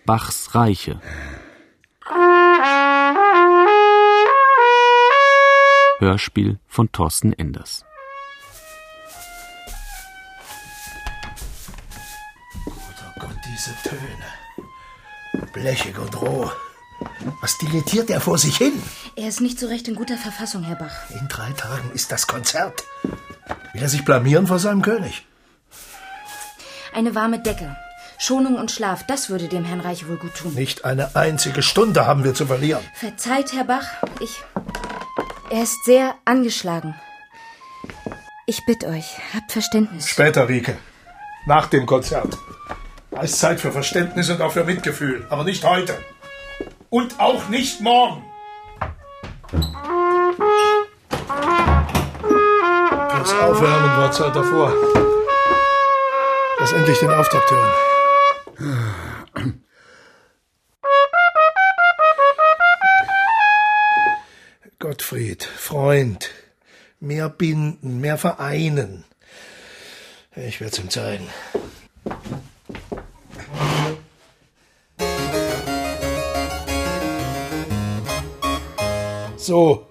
Bachs Reiche. Hörspiel von Thorsten Enders. Oh Gott, diese Töne. Blechig und roh. Was dilettiert er vor sich hin? Er ist nicht so recht in guter Verfassung, Herr Bach. In 3 Tagen ist das Konzert. Will er sich blamieren vor seinem König? Eine warme Decke, Schonung und Schlaf, das würde dem Herrn Reiche wohl gut tun. Nicht eine einzige Stunde haben wir zu verlieren. Verzeiht, Herr Bach, er ist sehr angeschlagen. Ich bitte euch, habt Verständnis. Später, Rike. Nach dem Konzert. Da ist Zeit für Verständnis und auch für Mitgefühl. Aber nicht heute. Und auch nicht morgen. Fürs Aufwärmen war Zeit davor. Lass endlich den Auftakt hören. Gottfried, Freund, mehr binden, mehr vereinen. Ich werde es ihm zeigen. So.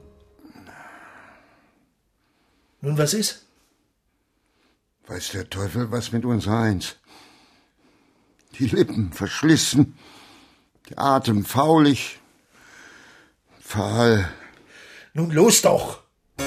Nun, was ist? Weiß der Teufel, was mit uns eins. Die Lippen verschlissen, der Atem faulig, fahl. Nun los doch!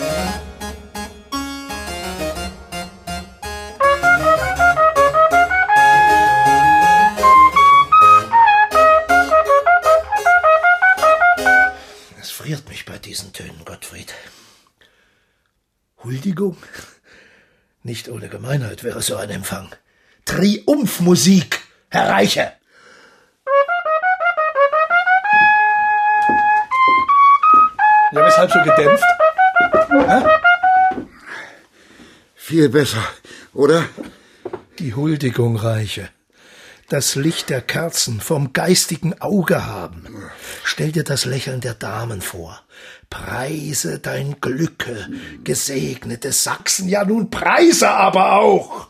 Es friert mich bei diesen Tönen, Gottfried. Huldigung? Nicht ohne Gemeinheit wäre so ein Empfang. Triumphmusik, Herr Reiche! Ja, weshalb so gedämpft? Hä? Viel besser, oder? Die Huldigung, Reiche. Das Licht der Kerzen vom geistigen Auge haben. Stell dir das Lächeln der Damen vor. Preise dein Glücke, gesegnete Sachsen. Ja, nun preise aber auch.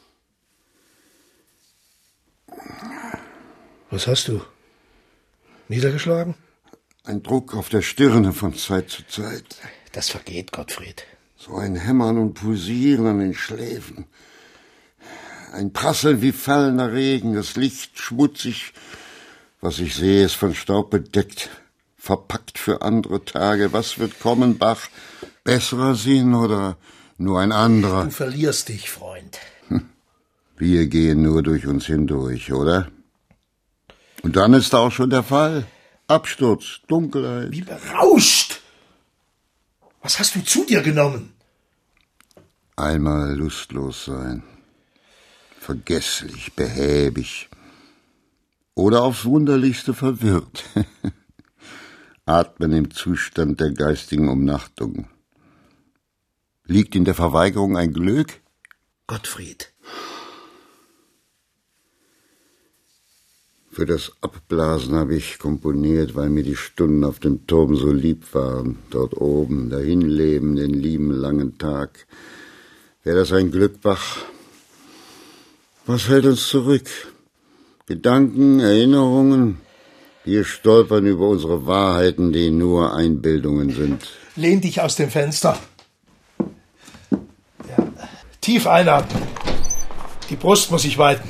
Was hast du? Niedergeschlagen? Ein Druck auf der Stirne von Zeit zu Zeit. Das vergeht, Gottfried. So ein Hämmern und Pulsieren an den Schläfen. Ein Prasseln wie fallender Regen, das Licht schmutzig. Was ich sehe, ist von Staub bedeckt. Verpackt für andere Tage. Was wird kommen, Bach? Besserer Sinn oder nur ein anderer? Du verlierst dich, Freund. Wir gehen nur durch uns hindurch, oder? Und dann ist auch schon der Fall. Absturz, Dunkelheit. Wie berauscht! Was hast du zu dir genommen? Einmal lustlos sein. Vergesslich, behäbig. Oder aufs Wunderlichste verwirrt. Atmen im Zustand der geistigen Umnachtung. Liegt in der Verweigerung ein Glück? Gottfried. Für das Abblasen habe ich komponiert, weil mir die Stunden auf dem Turm so lieb waren. Dort oben, dahinleben, den lieben langen Tag. Wäre das ein Glück, Bach? Was hält uns zurück? Gedanken, Erinnerungen? Wir stolpern über unsere Wahrheiten, die nur Einbildungen sind. Lehn dich aus dem Fenster. Ja. Tief einatmen. Die Brust muss sich weiten.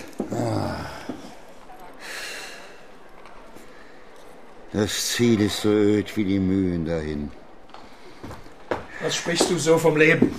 Das Ziel ist so öd wie die Mühen dahin. Was sprichst du so vom Leben?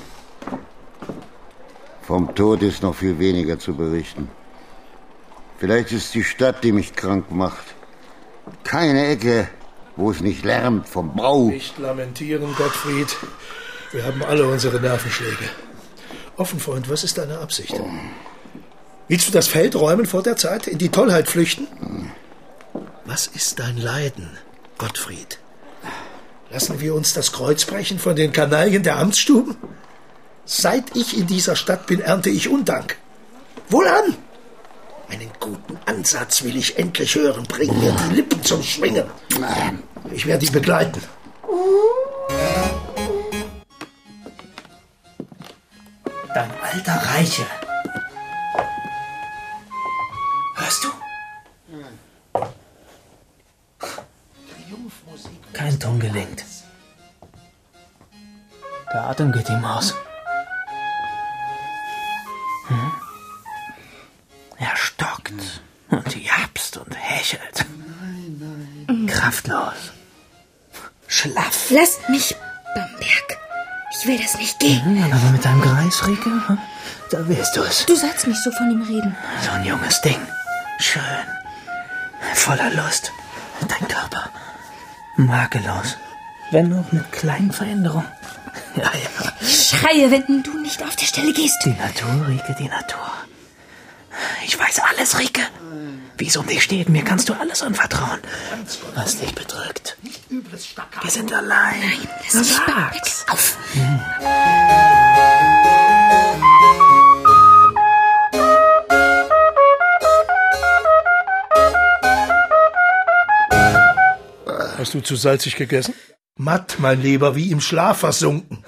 Vom Tod ist noch viel weniger zu berichten. Vielleicht ist die Stadt, die mich krank macht. Keine Ecke, wo es nicht lärmt vom Bau. Nicht lamentieren, Gottfried. Wir haben alle unsere Nervenschläge. Offen, Freund, was ist deine Absicht? Willst du das Feld räumen vor der Zeit, in die Tollheit flüchten? Was ist dein Leiden, Gottfried? Lassen wir uns das Kreuz brechen von den Kanaillen der Amtsstuben? Seit ich in dieser Stadt bin, ernte ich Undank. Wohlan! Einen guten Ansatz will ich endlich hören. Bring mir die Lippen zum Schwingen. Ich werde ihn begleiten. Dein alter Reiche. Hörst du? Augenton gelingt. Der Atem geht ihm aus. Er stockt und japst und hechelt. Kraftlos. Schlaff. Lass mich, Bamberg. Ich will das nicht gehen. Aber mit deinem Greis, Rike, da willst du es. Du sollst nicht so von ihm reden. So ein junges Ding. Schön. Voller Lust. Dein Körper. Makellos. Wenn auch mit kleinen Veränderungen. Ja. Ich schreie, wenn du nicht auf der Stelle gehst. Die Natur, Rike, die Natur. Ich weiß alles, Rike. Wie es um dich steht, mir kannst du alles anvertrauen, was dich bedrückt. Wir sind allein. Nein, lass mich, Bamberg. Auf. Hast du zu salzig gegessen? Matt, mein Lieber, wie im Schlaf versunken.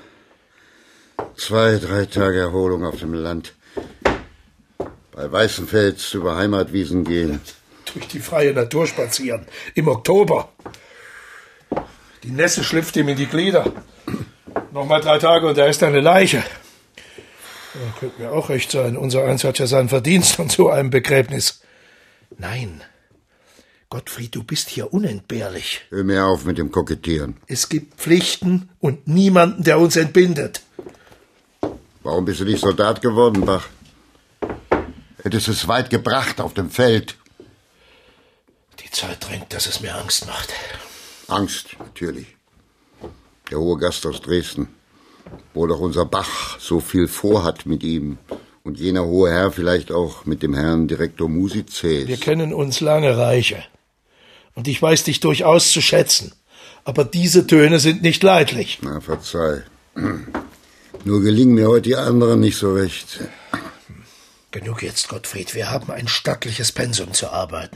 2, 3 Tage Erholung auf dem Land. Bei Weißenfels über Heimatwiesen gehen. Durch die freie Natur spazieren. Im Oktober. Die Nässe schlüpft ihm in die Glieder. Nochmal 3 Tage und er ist eine Leiche. Ja, könnte mir auch recht sein. Unser Eins hat ja seinen Verdienst an so einem Begräbnis. Nein. Gottfried, du bist hier unentbehrlich. Hör mir auf mit dem Kokettieren. Es gibt Pflichten und niemanden, der uns entbindet. Warum bist du nicht Soldat geworden, Bach? Hättest es weit gebracht auf dem Feld. Die Zeit drängt, dass es mir Angst macht. Angst, natürlich. Der hohe Gast aus Dresden. Wo doch unser Bach so viel vorhat mit ihm. Und jener hohe Herr vielleicht auch mit dem Herrn Direktor Musizes. Wir kennen uns lange, Reiche. Und ich weiß dich durchaus zu schätzen. Aber diese Töne sind nicht leidlich. Na, verzeih. Nur gelingen mir heute die anderen nicht so recht. Genug jetzt, Gottfried. Wir haben ein stattliches Pensum zu arbeiten.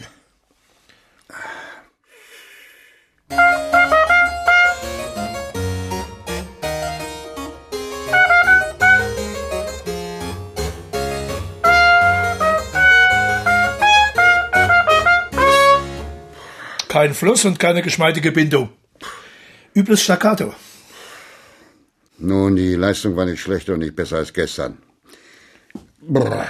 Kein Fluss und keine geschmeidige Bindung. Übles Staccato. Nun, die Leistung war nicht schlechter und nicht besser als gestern. Brr.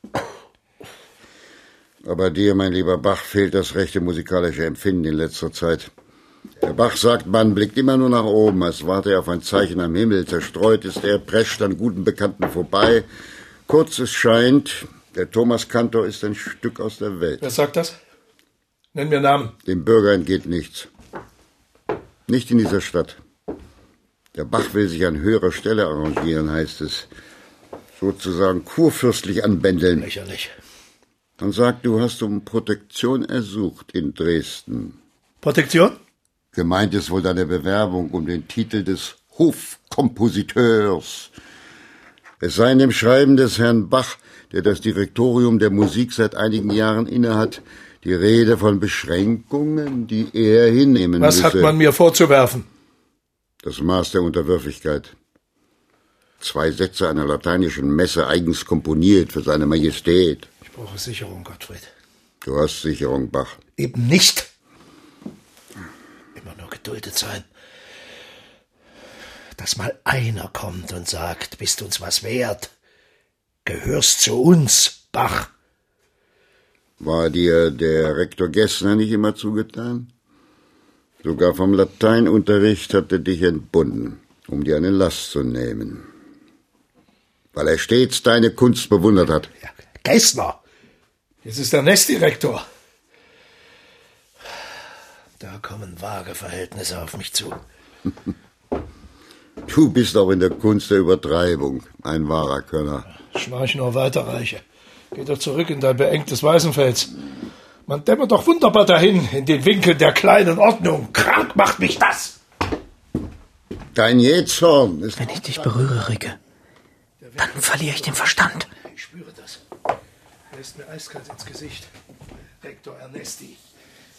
Aber dir, mein lieber Bach, fehlt das rechte musikalische Empfinden in letzter Zeit. Der Bach sagt, man blickt immer nur nach oben, als warte er auf ein Zeichen am Himmel. Zerstreut ist er, prescht an guten Bekannten vorbei. Kurz es scheint, der Thomas Kantor ist ein Stück aus der Welt. Wer sagt das? Nenn mir Namen. Dem Bürger entgeht nichts. Nicht in dieser Stadt. Der Bach will sich an höherer Stelle arrangieren, heißt es. Sozusagen kurfürstlich anbändeln. Lächerlich. Man sagt, du hast um Protektion ersucht in Dresden. Protektion? Gemeint ist wohl deine Bewerbung um den Titel des Hofkompositeurs. Es sei in dem Schreiben des Herrn Bach, der das Direktorium der Musik seit einigen Jahren innehat, die Rede von Beschränkungen, die er hinnehmen müsse. Was hat man mir vorzuwerfen? Das Maß der Unterwürfigkeit. 2 Sätze einer lateinischen Messe eigens komponiert für seine Majestät. Ich brauche Sicherung, Gottfried. Du hast Sicherung, Bach. Eben nicht. Immer nur geduldet sein. Dass mal einer kommt und sagt, bist uns was wert. Gehörst zu uns, Bach. War dir der Rektor Gessner nicht immer zugetan? Sogar vom Lateinunterricht hat er dich entbunden, um dir eine Last zu nehmen. Weil er stets deine Kunst bewundert hat. Ja, Gessner. Jetzt ist er Nestdirektor. Da kommen vage Verhältnisse auf mich zu. Du bist auch in der Kunst der Übertreibung ein wahrer Könner. Schnarch nur weiter, Reiche. Geh doch zurück in dein beengtes Weißenfels. Man dämmert doch wunderbar dahin, in den Winkeln der kleinen Ordnung. Krank macht mich das. Dein Jähzorn ist... Wenn ich dich berühre, Rike, dann verliere ich den Verstand. Ich spüre das. Er ist mir eiskalt ins Gesicht. Rektor Ernesti.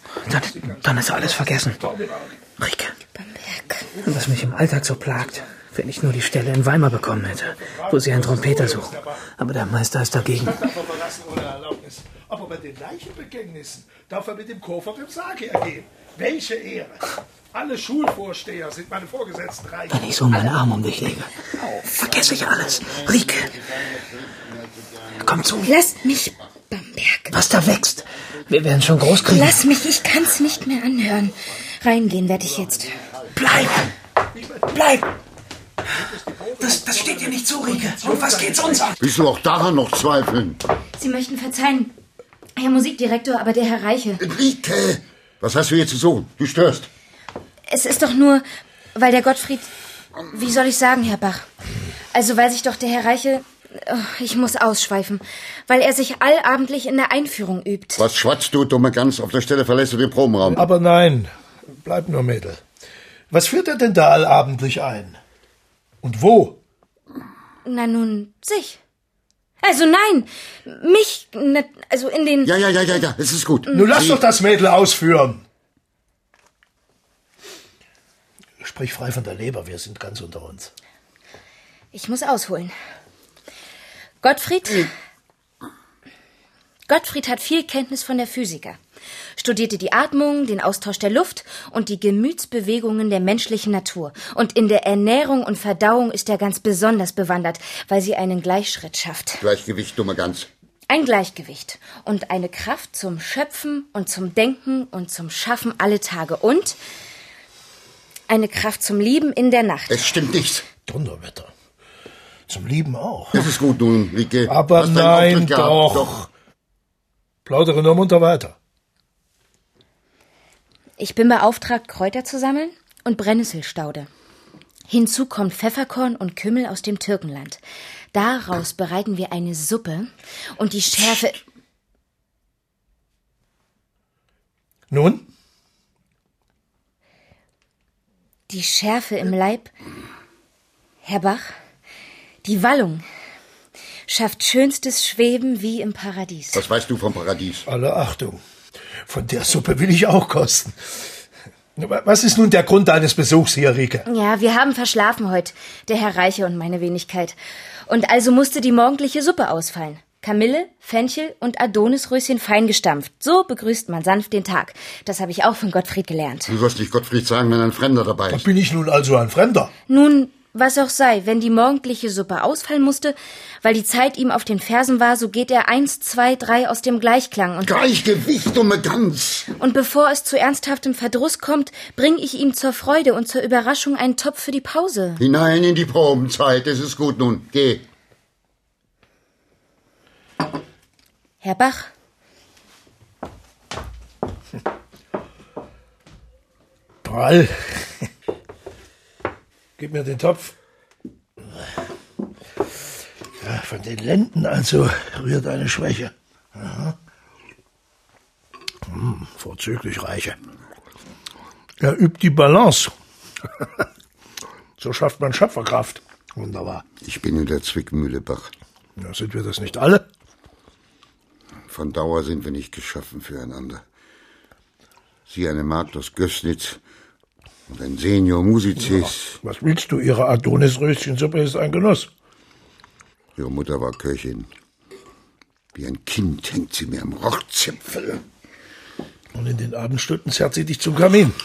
Dann ist alles vergessen. Rike, Bamberg. was mich im Alltag so plagt, Wenn ich nur die Stelle in Weimar bekommen hätte, wo sie einen Trompeter suchen. Aber der Meister ist dagegen. Aber bei den Leichenbegängnissen darf er mit dem Koffer im Sarg hergehen. Welche Ehre! Alle Schulvorsteher sind meine Vorgesetzten reich. Wenn ich so meinen Arm um dich lege, vergesse ich alles. Rieke, komm zu. Lass mich, Bamberg. Was da wächst, wir werden schon groß kriegen. Lass mich, ich kann's nicht mehr anhören. Reingehen werde ich jetzt. Bleib! Das steht dir nicht zu, Rieke. Und was geht's uns an? Willst du auch daran noch zweifeln? Sie möchten verzeihen, Herr Musikdirektor, aber der Herr Reiche... Rieke! Was hast du hier zu suchen? Du störst. Es ist doch nur, weil der Gottfried... Wie soll ich sagen, Herr Bach? Also, weil sich doch der Herr Reiche... Ich muss ausschweifen. Weil er sich allabendlich in der Einführung übt. Was schwatzt du, dumme Gans? Auf der Stelle verlässt du den Probenraum. Aber nein, bleib nur, Mädel. Was führt er denn da allabendlich ein? Und wo? Na nun, sich. Also nein, mich, also in den... Ja, es ist gut. Nun lass doch das Mädel ausführen. Sprich frei von der Leber, wir sind ganz unter uns. Ich muss ausholen. Gottfried hat viel Kenntnis von der Physiker. Studierte die Atmung, den Austausch der Luft und die Gemütsbewegungen der menschlichen Natur. Und in der Ernährung und Verdauung ist er ganz besonders bewandert, weil sie einen Gleichschritt schafft. Gleichgewicht, dumme Gans. Ein Gleichgewicht und eine Kraft zum Schöpfen und zum Denken und zum Schaffen alle Tage. Und eine Kraft zum Lieben in der Nacht. Es stimmt nicht. Donnerwetter. Zum Lieben auch. Das ist gut nun, Rieke. Aber nein, doch. Plaudere nur munter weiter. Ich bin beauftragt, Kräuter zu sammeln und Brennnesselstaude. Hinzu kommt Pfefferkorn und Kümmel aus dem Türkenland. Daraus bereiten wir eine Suppe und die Schärfe... Nun? Die Schärfe im Leib... Herr Bach, die Wallung schafft schönstes Schweben wie im Paradies. Was weißt du vom Paradies? Alle Achtung. Von der Suppe will ich auch kosten. Was ist nun der Grund deines Besuchs hier, Rieke? Ja, wir haben verschlafen heute, der Herr Reiche und meine Wenigkeit. Und also musste die morgendliche Suppe ausfallen. Kamille, Fenchel und Adonisröschen fein gestampft. So begrüßt man sanft den Tag. Das habe ich auch von Gottfried gelernt. Du sollst nicht Gottfried sagen, wenn ein Fremder dabei Da ist. bin ich nun also ein Fremder? Nun, was auch sei, wenn die morgendliche Suppe ausfallen musste, weil die Zeit ihm auf den Fersen war, so geht er 1, 2, 3 aus dem Gleichklang. Und Gleichgewicht, dumme Gans! Und bevor es zu ernsthaftem Verdruss kommt, bring ich ihm zur Freude und zur Überraschung einen Topf für die Pause. Hinein in die Probenzeit, es ist gut nun. Geh. Herr Bach. Prall. Gib mir den Topf. Ja, von den Lenden also rührt eine Schwäche. Aha. Vorzüglich Reiche. Er übt die Balance. So schafft man Schöpferkraft. Wunderbar. Ich bin in der Zwickmühle, Bach. Ja, sind wir das nicht alle? Von Dauer sind wir nicht geschaffen füreinander. Sie eine Magd aus Gößnitz und ein Senior Musicis. Was willst du? Ihre Adonisröschensuppe ist ein Genuss. Ihre Mutter war Köchin. Wie ein Kind hängt sie mir am Rockzipfel. Und in den Abendstunden zerrt sie dich zum Kamin.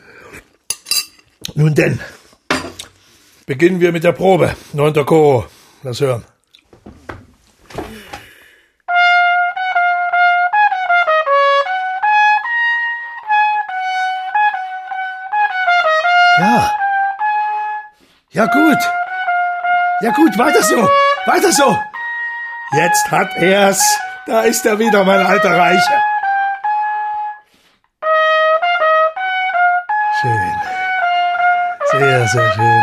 Nun denn, beginnen wir mit der Probe. 9. Chor. Lass hören. Ja. Ja, gut. Ja, gut, weiter so. Weiter so. Jetzt hat er's. Da ist er wieder, mein alter Reiche. Schön. Sehr, sehr schön,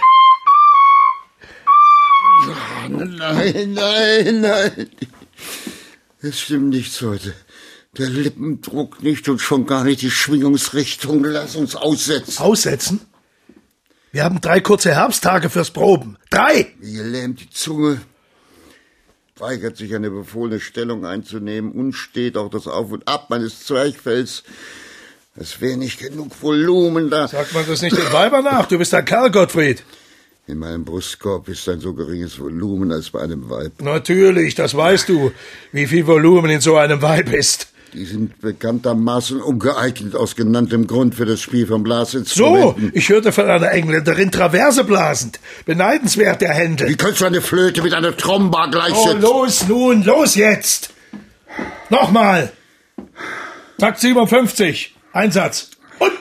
Reiche. Nein. Es stimmt nichts heute. Der Lippendruck nicht und schon gar nicht die Schwingungsrichtung. Lass uns aussetzen. Aussetzen? Wir haben 3 kurze Herbsttage fürs Proben. 3! Mir lähmt die Zunge. Weigert sich eine befohlene Stellung einzunehmen und steht auch das Auf und Ab meines Zwerchfells. Es wäre nicht genug Volumen da. Sagt man das nicht den Weibern nach? Du bist ein Kerl, Gottfried. In meinem Brustkorb ist ein so geringes Volumen als bei einem Weib. Natürlich, das weißt du, wie viel Volumen in so einem Weib ist. Die sind bekanntermaßen ungeeignet aus genanntem Grund für das Spiel von Blasinstrumenten. So, ich hörte von einer Engländerin Traverse blasend. Beneidenswert, der Händel. Wie kannst du eine Flöte mit einer Tromba gleichsetzen? Oh, los nun, los jetzt! Nochmal! Takt 57, Einsatz. Und...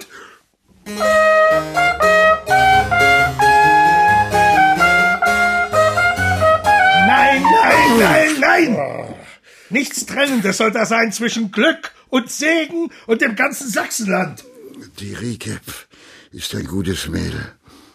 Nein! Nichts Trennendes soll da sein zwischen Glück und Segen und dem ganzen Sachsenland. Die Rike ist ein gutes Mädel.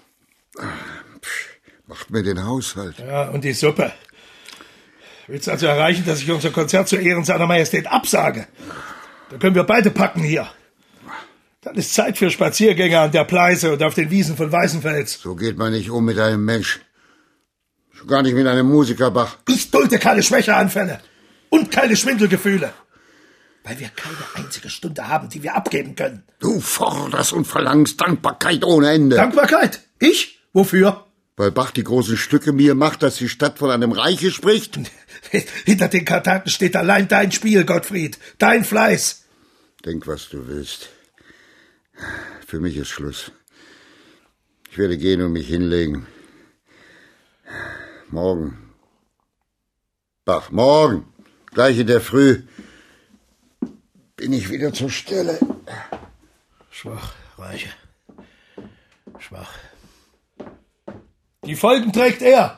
Macht mir den Haushalt. Ja, und die Suppe. Willst du also erreichen, dass ich unser Konzert zu Ehren seiner Majestät absage? Da können wir beide packen hier. Dann ist Zeit für Spaziergänge an der Pleiße und auf den Wiesen von Weißenfels. So geht man nicht um mit einem Mensch. Schon gar nicht mit einem Musikerbach. Ich dulde keine Schwächeanfälle und keine Schwindelgefühle. Weil wir keine einzige Stunde haben, die wir abgeben können. Du forderst und verlangst Dankbarkeit ohne Ende. Dankbarkeit? Ich? Wofür? Weil Bach die großen Stücke mir macht, dass die Stadt von einem Reiche spricht? Hinter den Kantaten steht allein dein Spiel, Gottfried. Dein Fleiß. Denk, was du willst. Für mich ist Schluss. Ich werde gehen und mich hinlegen. Morgen. Bach, morgen. Gleich in der Früh. Bin ich wieder zur Stelle. Schwach, Reiche. Schwach. Die Folgen trägt er.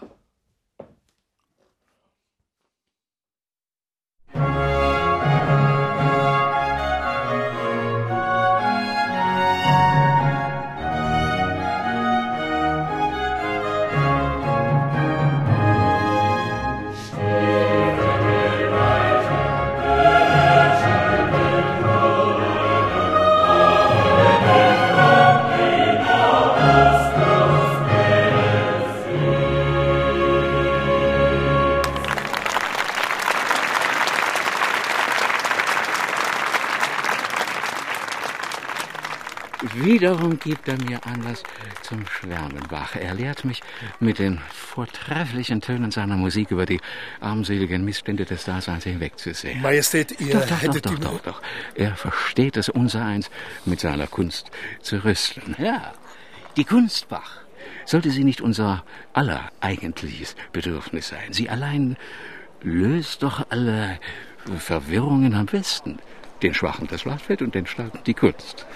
Wiederum gibt er mir Anlass zum Schwärmen, Bach. Er lehrt mich mit den vortrefflichen Tönen seiner Musik über die armseligen Missstände des Daseins hinwegzusehen. Majestät, ihr hättet Doch. Er versteht es unsereins, mit seiner Kunst zu rüsteln. Ja, die Kunst, Bach, sollte sie nicht unser aller eigentliches Bedürfnis sein. Sie allein löst doch alle Verwirrungen am besten. Den Schwachen das Schlachtfeld und den Starken die Kunst.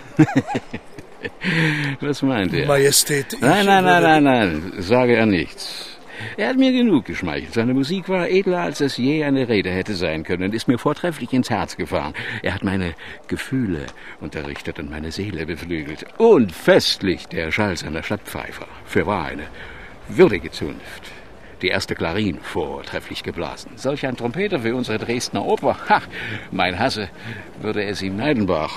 Was meint er? Majestät, Nein, sage er nichts. Er hat mir genug geschmeichelt. Seine Musik war edler, als es je eine Rede hätte sein können und ist mir vortrefflich ins Herz gefahren. Er hat meine Gefühle unterrichtet und meine Seele beflügelt. Und festlich der Schall seiner Stadtpfeifer. Fürwahr eine würdige Zunft. Die erste Klarin vortrefflich geblasen. Solch ein Trompeter für unsere Dresdner Oper. Ha, mein Hasse würde es ihm neiden, Bach.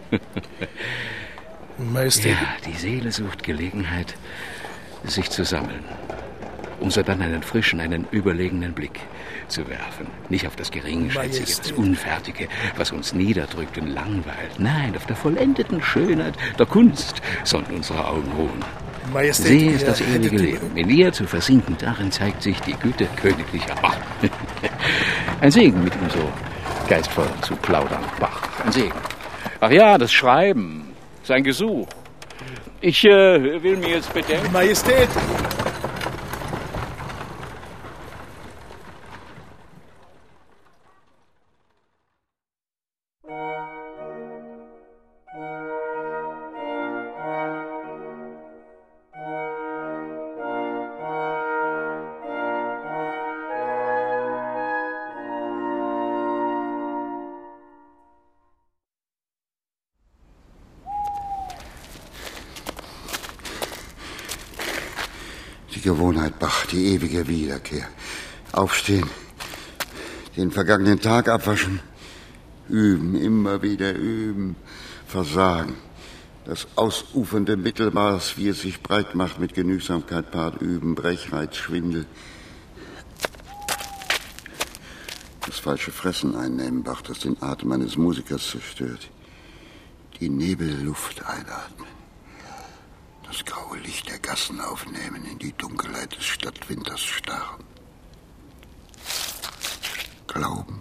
Majestät. Ja, die Seele sucht Gelegenheit, sich zu sammeln, um so dann einen frischen, einen überlegenen Blick zu werfen. Nicht auf das Geringschätzige, das Unfertige, was uns niederdrückt und langweilt. Nein, auf der vollendeten Schönheit der Kunst sollen unsere Augen ruhen. Majestät, Sie ist das ewige Leben. In ihr zu versinken, darin zeigt sich die Güte königlicher Macht. Ein Segen, mit ihm so geistvoll zu plaudern, Bach. Ein Segen. Ach ja, das Schreiben, sein Gesuch. Ich will mir jetzt bedenken. Majestät! Die Gewohnheit, Bach, die ewige Wiederkehr. Aufstehen, den vergangenen Tag abwaschen, üben, immer wieder üben, Versagen. Das ausufernde Mittelmaß, wie es sich breit macht, mit Genügsamkeit paart, üben, Brechreiz, Schwindel. Das falsche Fressen einnehmen, Bach, das den Atem eines Musikers zerstört. Die Nebelluft einatmen. Das graue Licht der Gassen aufnehmen, in die Dunkelheit des Stadtwinters starren. Glauben.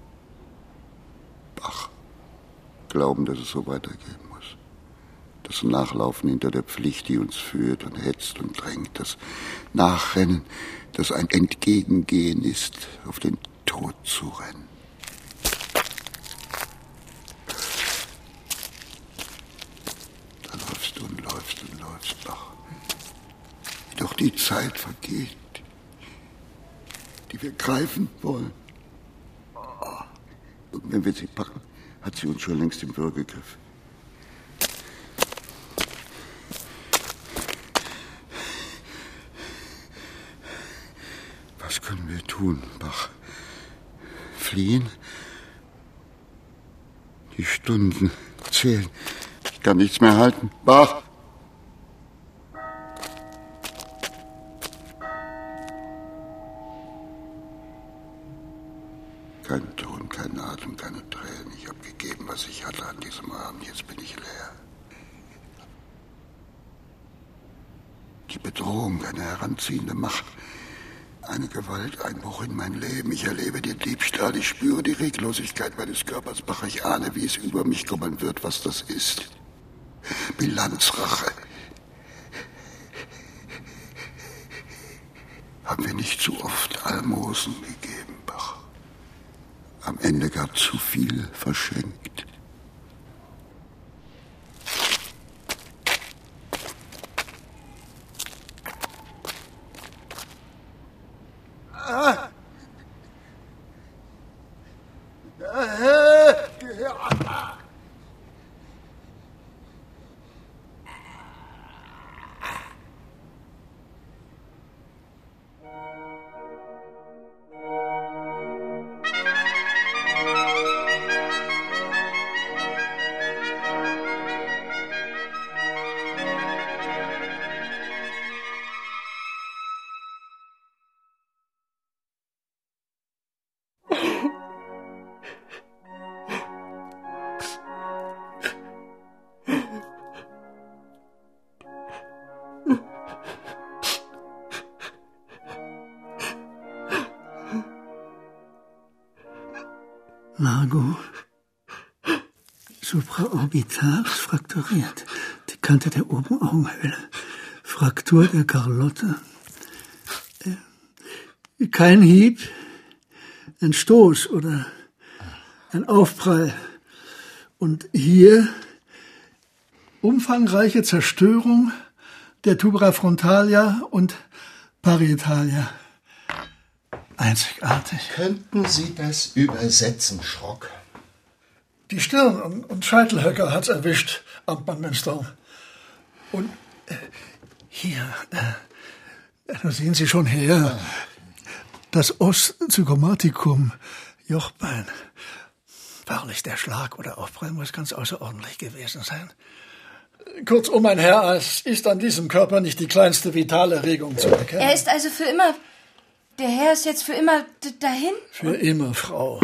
Bach. Glauben, dass es so weitergehen muss. Das Nachlaufen hinter der Pflicht, die uns führt und hetzt und drängt. Das Nachrennen, das ein Entgegengehen ist, auf den Tod zu rennen. Da läufst du und läufst und läufst, Bach. Wie doch die Zeit vergeht, die wir greifen wollen. Und wenn wir sie packen, hat sie uns schon längst im Würgegriff. Was können wir tun, Bach? Fliehen? Die Stunden zählen. Ich kann nichts mehr halten. Bach! Kein Ton, kein Atem, keine Tränen. Ich habe gegeben, was ich hatte an diesem Abend. Jetzt bin ich leer. Die Bedrohung, eine heranziehende Macht, eine Gewalt, ein Bruch in mein Leben. Ich erlebe den Diebstahl, ich spüre die Reglosigkeit meines Körpers. Bach, ich ahne, wie es über mich kommen wird, was das ist. Bilanzrache. Haben wir nicht zu oft Almosen gegeben, Bach? Am Ende gar zu viel verschenkt. Margot, supraorbitalis frakturiert, die Kante der oberen Augenhöhle, Fraktur der Karlotte, kein Hieb, ein Stoß oder ein Aufprall. Und hier umfangreiche Zerstörung der Tubera frontalia und parietalia. Einzigartig. Könnten Sie das übersetzen, Schrock? Die Stirn- und Scheitelhöcker hat's erwischt, Amtmann Münster. Und hier, da sehen Sie schon her, das Ostzygomaticum, Jochbein. Wahrlich, der Schlag oder Aufprall muss ganz außerordentlich gewesen sein. Kurzum, mein Herr, es ist an diesem Körper nicht die kleinste vitale Regung zu erkennen. Er ist also für immer... Der Herr ist jetzt für immer dahin? Für immer, Frau.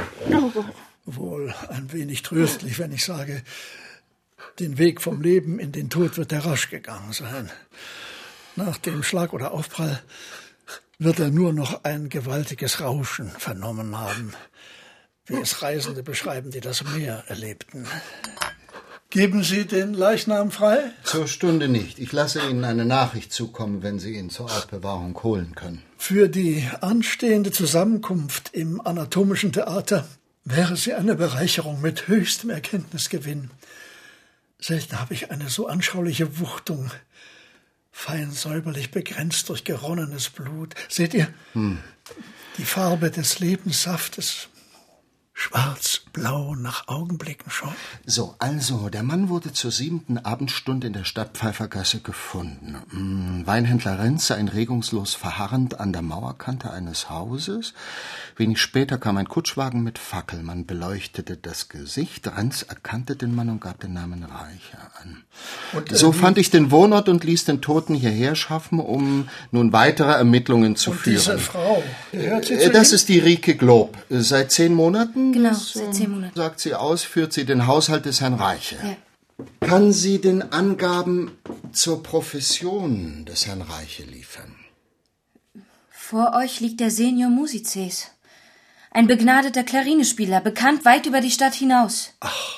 Wohl ein wenig tröstlich, wenn ich sage, den Weg vom Leben in den Tod wird er rasch gegangen sein. Nach dem Schlag oder Aufprall wird er nur noch ein gewaltiges Rauschen vernommen haben, wie es Reisende beschreiben, die das Meer erlebten. Geben Sie den Leichnam frei? Zur Stunde nicht. Ich lasse Ihnen eine Nachricht zukommen, wenn Sie ihn zur Aufbewahrung holen können. Für die anstehende Zusammenkunft im Anatomischen Theater wäre sie eine Bereicherung mit höchstem Erkenntnisgewinn. Selten habe ich eine so anschauliche Wuchtung, fein säuberlich begrenzt durch geronnenes Blut. Seht ihr, die Farbe des Lebenssaftes, schwarz-blau nach Augenblicken schon. So, also, der Mann wurde zur 7. Abendstunde in der Stadtpfeifergasse gefunden. Weinhändler Renze, ein regungslos verharrend an der Mauerkante eines Hauses. Wenig später kam ein Kutschwagen mit Fackel. Man beleuchtete das Gesicht. Renz erkannte den Mann und gab den Namen Reicher an. Und, so fand ich den Wohnort und ließ den Toten hierher schaffen, um nun weitere Ermittlungen zu führen. Diese Frau, gehört sie zu Das ihm? ist die Rike Glob. Seit 10 Monaten? Genau, seit 10 Monaten. Sagt sie aus, führt sie den Haushalt des Herrn Reiche. Ja. Kann sie den Angaben zur Profession des Herrn Reiche liefern? Vor euch liegt der Senior Musices. Ein begnadeter Klarinespieler, bekannt weit über die Stadt hinaus. Ach.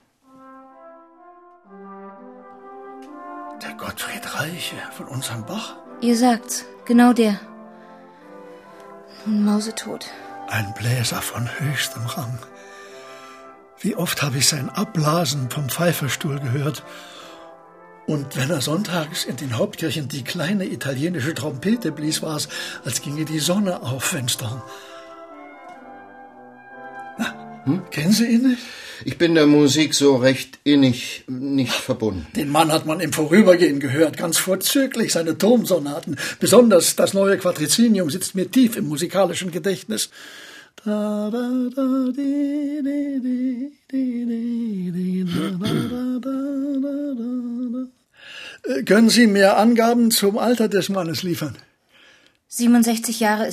Der Gottfried Reiche von unserem Bach? Ihr sagt's, genau der. Nun mausetot. Ein Bläser von höchstem Rang. Wie oft habe ich sein Abblasen vom Pfeiferstuhl gehört. Und wenn er sonntags in den Hauptkirchen die kleine italienische Trompete blies, war es, als ginge die Sonne auf, wenn's da. Kennen Sie ihn nicht? Ich bin der Musik so recht innig nicht verbunden. Den Mann hat man im Vorübergehen gehört, ganz vorzüglich, seine Turmsonaten. Besonders das neue Quadricinium sitzt mir tief im musikalischen Gedächtnis. Können Sie mir Angaben zum Alter des Mannes liefern? 67 Jahre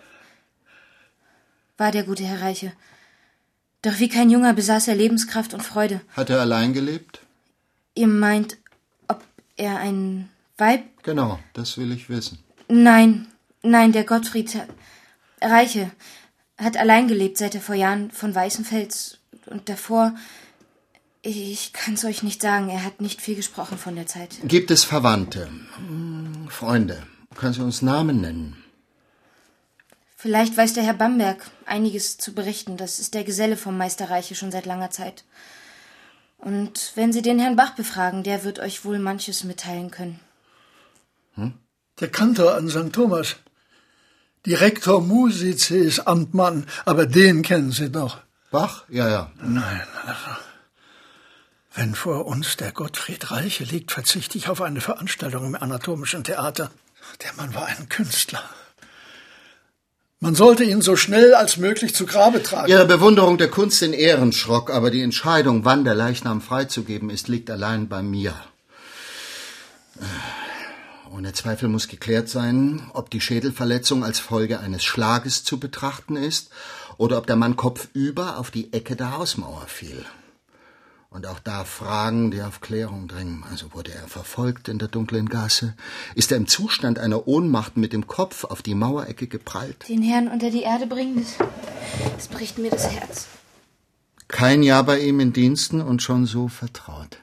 war der gute Herr Reiche. Doch wie kein Junger besaß er Lebenskraft und Freude. Hat er allein gelebt? Ihr meint, ob er ein Weib... Genau, das will ich wissen. Nein, der Gottfried Reiche hat allein gelebt, seit er vor Jahren von Weißenfels und davor... Ich kann's euch nicht sagen, er hat nicht viel gesprochen von der Zeit. Gibt es Verwandte, Freunde? Kannst du uns Namen nennen? Vielleicht weiß der Herr Bamberg einiges zu berichten. Das ist der Geselle vom Meister Reiche schon seit langer Zeit. Und wenn Sie den Herrn Bach befragen, der wird euch wohl manches mitteilen können. Der Kantor an St. Thomas. Direktor Musices Amtmann. Aber den kennen Sie doch. Bach? Ja. Nein, also... Wenn vor uns der Gottfried Reiche liegt, verzichte ich auf eine Veranstaltung im Anatomischen Theater. Der Mann war ein Künstler. Man sollte ihn so schnell als möglich zu Grabe tragen. Ihre Bewunderung der Kunst in Ehren, Schrock, aber die Entscheidung, wann der Leichnam freizugeben ist, liegt allein bei mir. Ohne Zweifel muss geklärt sein, ob die Schädelverletzung als Folge eines Schlages zu betrachten ist oder ob der Mann kopfüber auf die Ecke der Hausmauer fiel. Und auch da Fragen, die auf Klärung drängen. Also wurde er verfolgt in der dunklen Gasse? Ist er im Zustand einer Ohnmacht mit dem Kopf auf die Mauerecke geprallt? Den Herrn unter die Erde bringen, das bricht mir das Herz. Kein Jahr bei ihm in Diensten und schon so vertraut.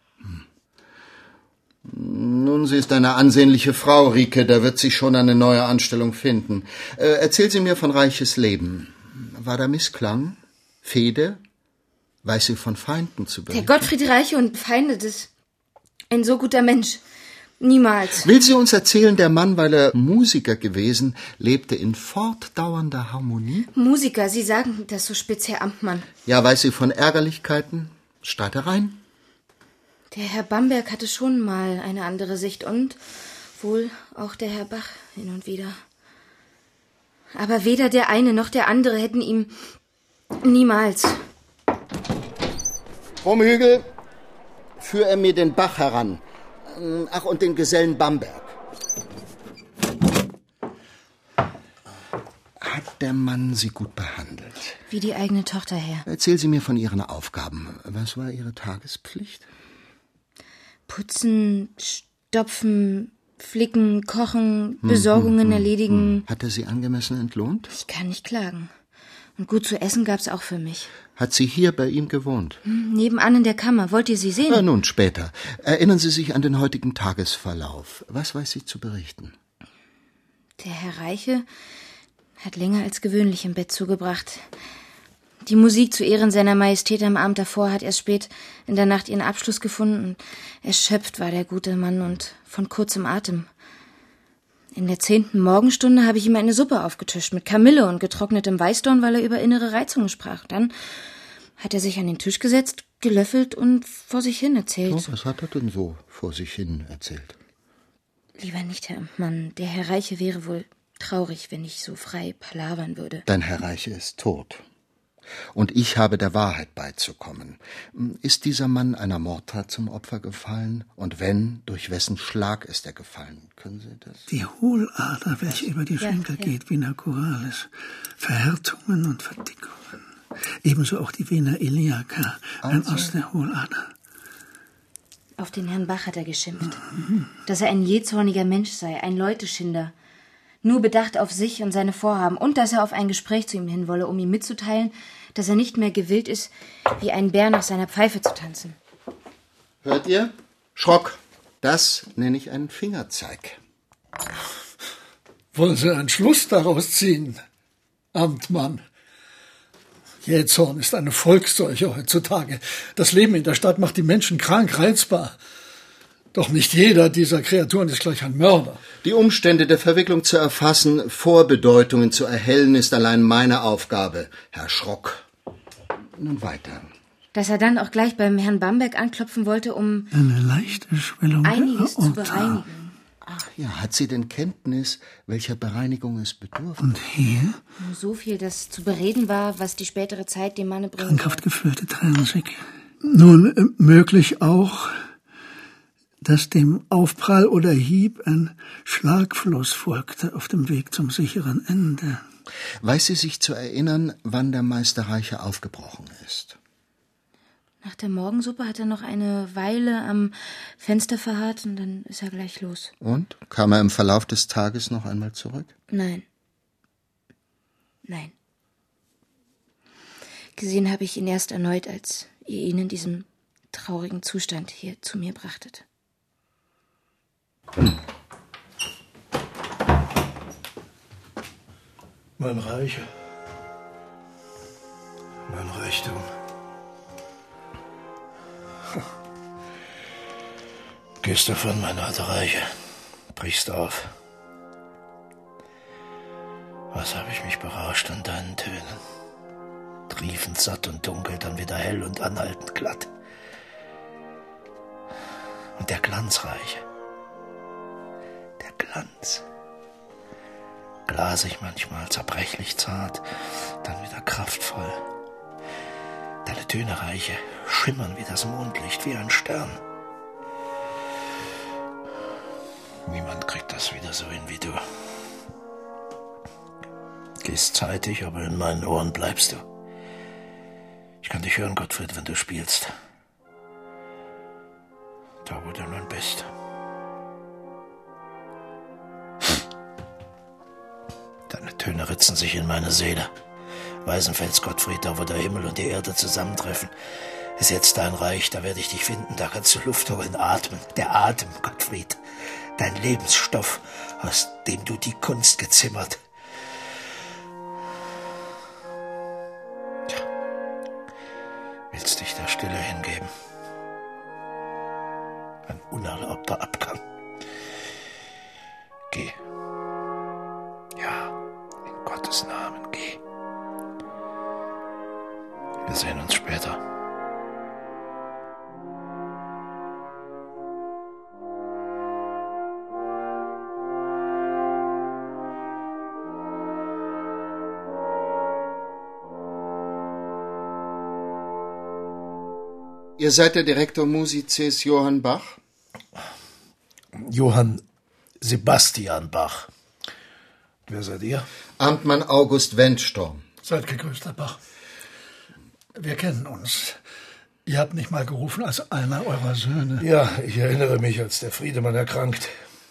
Nun, sie ist eine ansehnliche Frau, Rike, da wird sich schon eine neue Anstellung finden. Erzählen Sie mir von Reiches Leben. War da Missklang? Fehde? Weiß sie von Feinden zu berichten? Der Gottfried Reiche und Feinde, das ist ein so guter Mensch. Niemals. Will sie uns erzählen, der Mann, weil er Musiker gewesen, lebte in fortdauernder Harmonie? Musiker, Sie sagen das so spitz, Herr Amtmann. Ja, weiß sie von Ärgerlichkeiten, Streitereien? Der Herr Bamberg hatte schon mal eine andere Sicht und wohl auch der Herr Bach hin und wieder. Aber weder der eine noch der andere hätten ihm niemals... Rumhügel, führ er mir den Bach heran. Ach, und den Gesellen Bamberg. Hat der Mann Sie gut behandelt? Wie die eigene Tochter, Herr. Erzähl Sie mir von Ihren Aufgaben. Was war Ihre Tagespflicht? Putzen, stopfen, flicken, kochen, Besorgungen erledigen. Hat er Sie angemessen entlohnt? Ich kann nicht klagen. Und gut zu essen gab's auch für mich. Hat sie hier bei ihm gewohnt? Nebenan in der Kammer. Wollt ihr sie sehen? Na nun, später. Erinnern Sie sich an den heutigen Tagesverlauf. Was weiß sie zu berichten? Der Herr Reiche hat länger als gewöhnlich im Bett zugebracht. Die Musik zu Ehren seiner Majestät am Abend davor hat erst spät in der Nacht ihren Abschluss gefunden. Erschöpft war der gute Mann und von kurzem Atem. In der 10. Morgenstunde habe ich ihm eine Suppe aufgetischt mit Kamille und getrocknetem Weißdorn, weil er über innere Reizungen sprach. Dann hat er sich an den Tisch gesetzt, gelöffelt und vor sich hin erzählt. Oh, was hat er denn so vor sich hin erzählt? Lieber nicht, Herr Amtmann. Der Herr Reiche wäre wohl traurig, wenn ich so frei palavern würde. Dein Herr Reiche ist tot. Und ich habe der Wahrheit beizukommen. Ist dieser Mann einer Mordtat zum Opfer gefallen? Und wenn, durch wessen Schlag ist er gefallen? Können Sie das? Die Hohlader, welche über die Schenkel geht, Vena curalis. Verhärtungen und Verdickungen. Ebenso auch die Vena iliaca, ein Ost der Hohlader. Auf den Herrn Bach hat er geschimpft. Dass er ein jähzorniger Mensch sei, ein Leuteschinder. Nur bedacht auf sich und seine Vorhaben. Und dass er auf ein Gespräch zu ihm hin wolle, um ihm mitzuteilen, dass er nicht mehr gewillt ist, wie ein Bär nach seiner Pfeife zu tanzen. Hört ihr? Schrock. Das nenne ich einen Fingerzeig. Wollen Sie einen Schluss daraus ziehen, Amtmann? Jähzorn ist eine Volksseuche heutzutage. Das Leben in der Stadt macht die Menschen krank, reizbar. Doch nicht jeder dieser Kreaturen ist gleich ein Mörder. Die Umstände der Verwicklung zu erfassen, Vorbedeutungen zu erhellen, ist allein meine Aufgabe, Herr Schrock. Nun weiter. Dass er dann auch gleich beim Herrn Bamberg anklopfen wollte, um eine leichte Schwellung einiges zu bereinigen. Ach ja, hat sie denn Kenntnis, welcher Bereinigung es bedurfte? Und hier? Nur so viel, dass zu bereden war, was die spätere Zeit dem Manne bringt. Krankhaft geführte Tränensig. Nun, möglich auch, dass dem Aufprall oder Hieb ein Schlagfluss folgte auf dem Weg zum sicheren Ende. Weiß sie sich zu erinnern, wann der Meister Reiche aufgebrochen ist? Nach der Morgensuppe hat er noch eine Weile am Fenster verharrt und dann ist er gleich los. Und? Kam er im Verlauf des Tages noch einmal zurück? Nein. Gesehen habe ich ihn erst erneut, als ihr ihn in diesem traurigen Zustand hier zu mir brachtet. Mein Reiche, mein Reichtum. Gehst davon, mein alter Reiche, brichst auf. Was habe ich mich berauscht an deinen Tönen? Triefend satt und dunkel, dann wieder hell und anhaltend glatt. Und der Glanzreiche, der Glanz. Glasig manchmal, zerbrechlich zart, dann wieder kraftvoll. Deine Töne, Reiche, schimmern wie das Mondlicht, wie ein Stern. Niemand kriegt das wieder so hin wie du. Gehst zeitig, aber in meinen Ohren bleibst du. Ich kann dich hören, Gottfried, wenn du spielst. Da, wo du nun bist. Deine Töne ritzen sich in meine Seele. Weißenfels, Gottfried, da wo der Himmel und die Erde zusammentreffen. Ist jetzt dein Reich, da werde ich dich finden, da kannst du Luft holen, atmen. Der Atem, Gottfried, dein Lebensstoff, aus dem du die Kunst gezimmert. Tja, willst dich der Stille hingeben? Ein unerlaubter Abgang. Geh. Ja, in Gottes Namen, geh. Wir sehen uns später. Ihr seid der Direktor Musices Johann Bach? Johann Sebastian Bach. Wer seid ihr? Amtmann August Wendstorm. Seid gegrüßt, Herr Bach. Wir kennen uns. Ihr habt mich mal gerufen als einer eurer Söhne. Ja, ich erinnere mich, als der Friedemann erkrankt.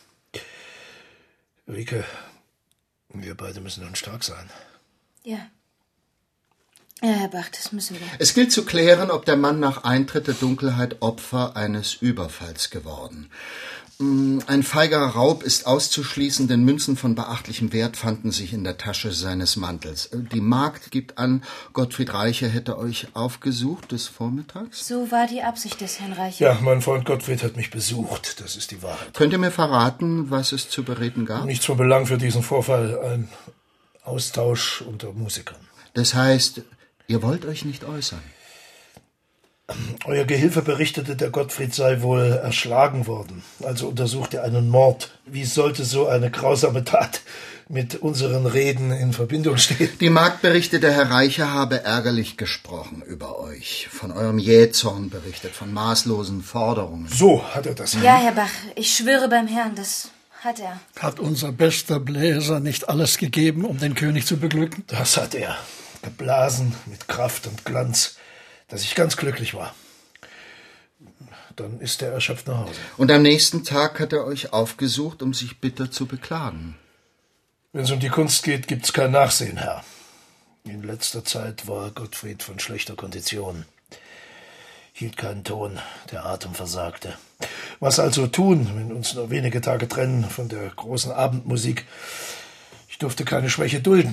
Rike, wir beide müssen nun stark sein. Ja. Ja, Herr Bach, das müssen wir. Es gilt zu klären, ob der Mann nach Eintritt der Dunkelheit Opfer eines Überfalls geworden. Ein feiger Raub ist auszuschließen, denn Münzen von beachtlichem Wert fanden sich in der Tasche seines Mantels. Die Magd gibt an, Gottfried Reiche hätte euch aufgesucht des Vormittags? So war die Absicht des Herrn Reiche. Ja, mein Freund Gottfried hat mich besucht, das ist die Wahrheit. Könnt ihr mir verraten, was es zu bereden gab? Nichts von Belang für diesen Vorfall, ein Austausch unter Musikern. Das heißt, ihr wollt euch nicht äußern? Euer Gehilfe berichtete, der Gottfried sei wohl erschlagen worden. Also untersucht er einen Mord. Wie sollte so eine grausame Tat mit unseren Reden in Verbindung stehen? Die Magd berichtete, Herr Reiche habe ärgerlich gesprochen über euch, von eurem Jähzorn berichtet, von maßlosen Forderungen. So hat er das. Ja, Herr Bach, ich schwöre beim Herrn, das hat er. Hat unser bester Bläser nicht alles gegeben, um den König zu beglücken? Das hat er. Geblasen mit Kraft und Glanz, dass ich ganz glücklich war. dann ist er erschöpft nach Hause. Und am nächsten Tag hat er euch aufgesucht, um sich bitter zu beklagen. Wenn es um die Kunst geht, gibt's kein Nachsehen, Herr. In letzter Zeit war Gottfried von schlechter Kondition. Hielt keinen Ton, der Atem versagte. Was also tun, wenn uns nur wenige Tage trennen von der großen Abendmusik? Ich durfte keine Schwäche dulden.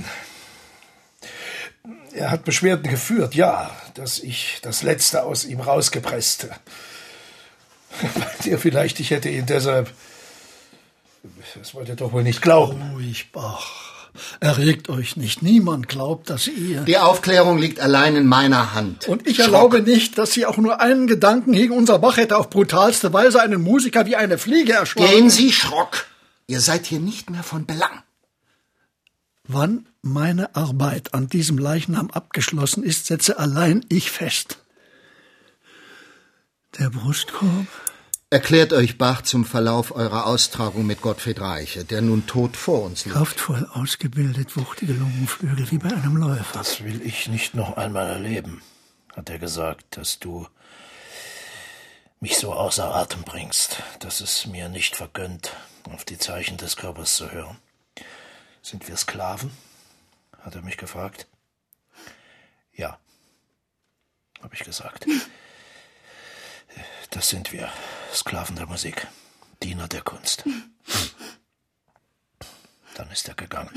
Er hat Beschwerden geführt, ja, dass ich das Letzte aus ihm rausgepresst. Meint ihr vielleicht, ich hätte ihn deshalb... Das wollt ihr doch wohl nicht glauben. Ruhig, Bach. Erregt euch nicht. Niemand glaubt, dass ihr... Die Aufklärung liegt allein in meiner Hand. Und ich erlaube nicht, dass Sie auch nur einen Gedanken hegen, unser Bach hätte auf brutalste Weise einen Musiker wie eine Fliege erschlagen. Gehen Sie, Schrock. Ihr seid hier nicht mehr von Belang. Wann meine Arbeit an diesem Leichnam abgeschlossen ist, setze allein ich fest. Der Brustkorb... Erklärt euch Bach zum Verlauf eurer Austragung mit Gottfried Reiche, der nun tot vor uns liegt. Kraftvoll ausgebildet, wuchtige Lungenflügel wie bei einem Läufer. Das will ich nicht noch einmal erleben, hat er gesagt, dass du mich so außer Atem bringst, dass es mir nicht vergönnt, auf die Zeichen des Körpers zu hören. Sind wir Sklaven? Hat er mich gefragt. Ja, habe ich gesagt. Das sind wir, Sklaven der Musik, Diener der Kunst. Dann ist er gegangen.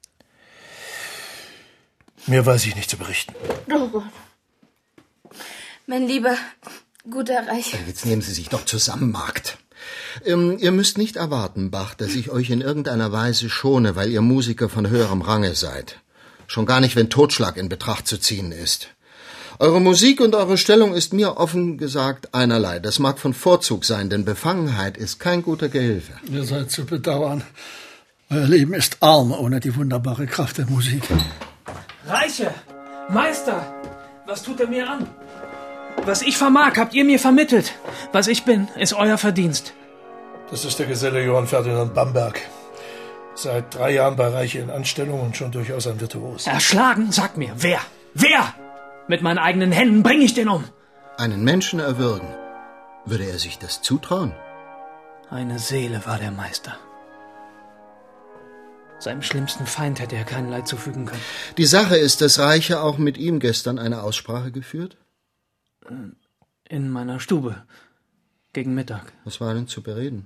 Mehr weiß ich nicht zu berichten. Oh Gott. Mein lieber, guter Reiche. Jetzt nehmen Sie sich doch zusammen, Magd. Ihr müsst nicht erwarten, Bach, dass ich euch in irgendeiner Weise schone, weil ihr Musiker von höherem Range seid. Schon gar nicht, wenn Totschlag in Betracht zu ziehen ist. Eure Musik und eure Stellung ist mir offen gesagt einerlei. Das mag von Vorzug sein, denn Befangenheit ist kein guter Gehilfe. Ihr seid zu bedauern. Euer Leben ist arm ohne die wunderbare Kraft der Musik. Reiche, Meister, was tut er mir an? Was ich vermag, habt ihr mir vermittelt. Was ich bin, ist euer Verdienst. Das ist der Geselle Johann Ferdinand Bamberg. Seit 3 Jahren bei Reiche in Anstellung und schon durchaus ein Virtuos. Erschlagen? Sagt mir, wer? Wer? Mit meinen eigenen Händen bringe ich den um. Einen Menschen erwürgen. Würde er sich das zutrauen? Eine Seele war der Meister. Seinem schlimmsten Feind hätte er kein Leid zufügen können. Die Sache ist, dass Reiche auch mit ihm gestern eine Aussprache geführt? In meiner Stube. Gegen Mittag. Was war denn zu bereden?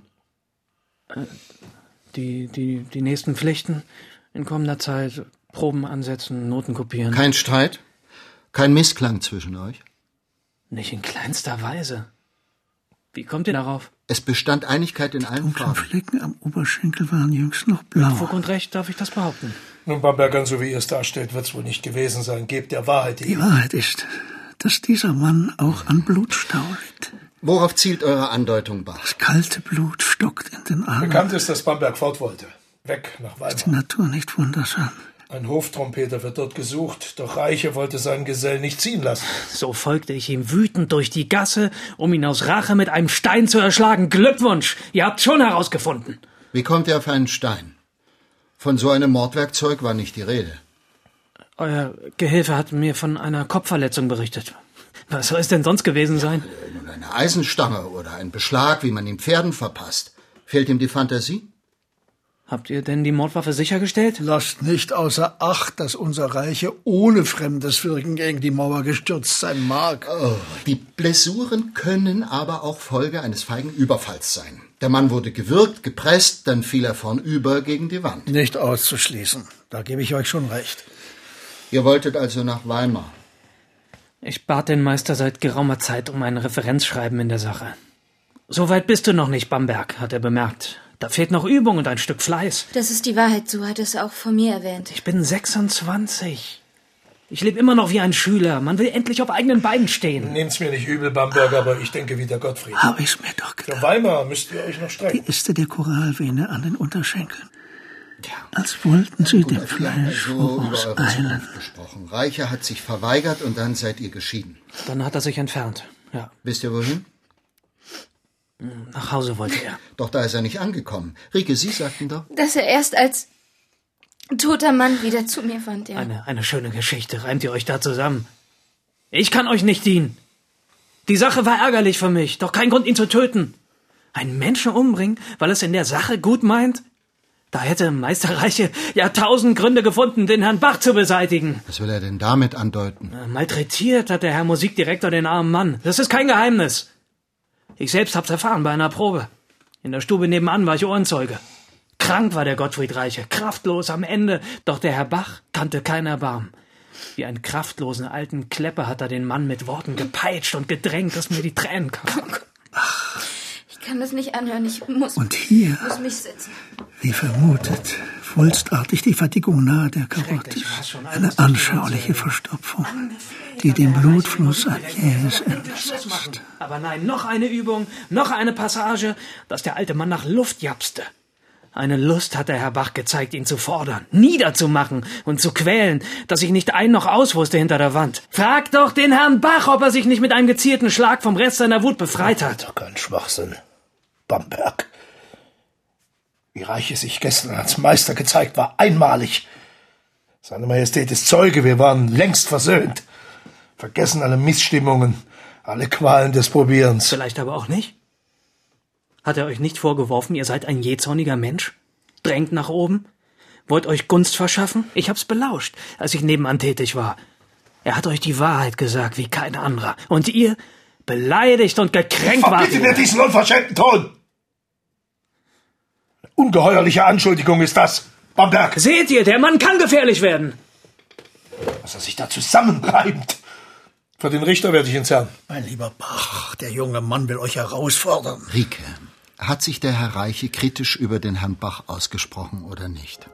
Die nächsten Pflichten in kommender Zeit. Proben ansetzen, Noten kopieren. Kein Streit? Kein Missklang zwischen euch? Nicht in kleinster Weise. Wie kommt ihr darauf? Es bestand Einigkeit in allen Dunklen Fragen. Flecken am Oberschenkel waren jüngst noch blau. Mit Fug und Recht darf ich das behaupten. Nun, Bamberger, so wie ihr es darstellt, wird es wohl nicht gewesen sein. Gebt der Wahrheit Die Wahrheit ist, dass dieser Mann auch an Blut staut. Worauf zielt eure Andeutung, Bach? Das kalte Blut stockt in den Adern. Bekannt ist, dass Bamberg fort wollte. Weg nach Weimar. Ist die Natur nicht wundersam? Ein Hoftrompeter wird dort gesucht, doch Reiche wollte seinen Gesellen nicht ziehen lassen. So folgte ich ihm wütend durch die Gasse, um ihn aus Rache mit einem Stein zu erschlagen. Glückwunsch, ihr habt schon herausgefunden. Wie kommt ihr auf einen Stein? Von so einem Mordwerkzeug war nicht die Rede. Euer Gehilfe hat mir von einer Kopfverletzung berichtet. Was soll es denn sonst gewesen sein? Nun eine Eisenstange oder ein Beschlag, wie man ihm Pferden verpasst. Fehlt ihm die Fantasie? Habt ihr denn die Mordwaffe sichergestellt? Lasst nicht außer Acht, dass unser Reiche ohne fremdes Wirken gegen die Mauer gestürzt sein mag. Oh, die Blessuren können aber auch Folge eines feigen Überfalls sein. Der Mann wurde gewürgt, gepresst, dann fiel er vornüber gegen die Wand. Nicht auszuschließen. Da gebe ich euch schon recht. Ihr wolltet also nach Weimar. Ich bat den Meister seit geraumer Zeit um ein Referenzschreiben in der Sache. So weit bist du noch nicht, Bamberg, hat er bemerkt. Da fehlt noch Übung und ein Stück Fleiß. Das ist die Wahrheit, so hat es auch von mir erwähnt. Ich bin 26. Ich lebe immer noch wie ein Schüler. Man will endlich auf eigenen Beinen stehen. Nehmt's mir nicht übel, Bamberger, aber ich denke wie der Gottfried. Hab ich's mir doch gedacht. Für Weimar müsst ihr euch noch strecken. Die Äste der Korallvene an den Unterschenkeln. Als wollten sie dem Fleisch voraus eilen. Gesprochen. Reiche hat sich verweigert und dann seid ihr geschieden. Dann hat er sich entfernt, ja. Wisst ihr wohin? Nach Hause wollte er. Doch da ist er nicht angekommen. Rike, Sie sagten doch... Dass er erst als toter Mann wieder zu mir fand, ja. Eine schöne Geschichte. Reimt ihr euch da zusammen? Ich kann euch nicht dienen. Die Sache war ärgerlich für mich, doch kein Grund, ihn zu töten. Einen Menschen umbringen, weil es in der Sache gut meint? Da hätte Meister Reiche ja 1000 Gründe gefunden, den Herrn Bach zu beseitigen. Was will er denn damit andeuten? Malträtiert hat der Herr Musikdirektor den armen Mann. Das ist kein Geheimnis. Ich selbst hab's erfahren bei einer Probe. In der Stube nebenan war ich Ohrenzeuge. Krank war der Gottfried Reiche, kraftlos am Ende. Doch der Herr Bach kannte kein Erbarmen. Wie einen kraftlosen alten Klepper hat er den Mann mit Worten gepeitscht und gedrängt, dass mir die Tränen kamen. Ich kann das nicht anhören, ich muss mich setzen. Wie vermutet, wulstartig die Verdickung nahe der Karotte. Eine anschauliche Verstopfung, die dem Blutfluss ein jähes Ende setzt. Aber nein, noch eine Übung, noch eine Passage, dass der alte Mann nach Luft japste. Eine Lust hat der Herr Bach gezeigt, ihn zu fordern, niederzumachen und zu quälen, dass ich nicht ein noch aus wusste hinter der Wand. Frag doch den Herrn Bach, ob er sich nicht mit einem gezielten Schlag vom Rest seiner Wut befreit hat. Doch kein Schwachsinn. Bamberg. Wie Reiche sich gestern als Meister gezeigt, war einmalig. Seine Majestät ist Zeuge, wir waren längst versöhnt. Vergessen alle Missstimmungen, alle Qualen des Probierens. Vielleicht aber auch nicht? Hat er euch nicht vorgeworfen, ihr seid ein jähzorniger Mensch? Drängt nach oben? Wollt euch Gunst verschaffen? Ich hab's belauscht, als ich nebenan tätig war. Er hat euch die Wahrheit gesagt, wie kein anderer. Und ihr beleidigt und gekränkt wart. Verbitte mir diesen unverschämten Ton! Eine ungeheuerliche Anschuldigung ist das, Bamberg. Seht ihr, der Mann kann gefährlich werden. Was er sich da zusammenreibt. Für den Richter werde ich entzerren. Mein lieber Bach, der junge Mann will euch herausfordern. Rike, hat sich der Herr Reiche kritisch über den Herrn Bach ausgesprochen oder nicht?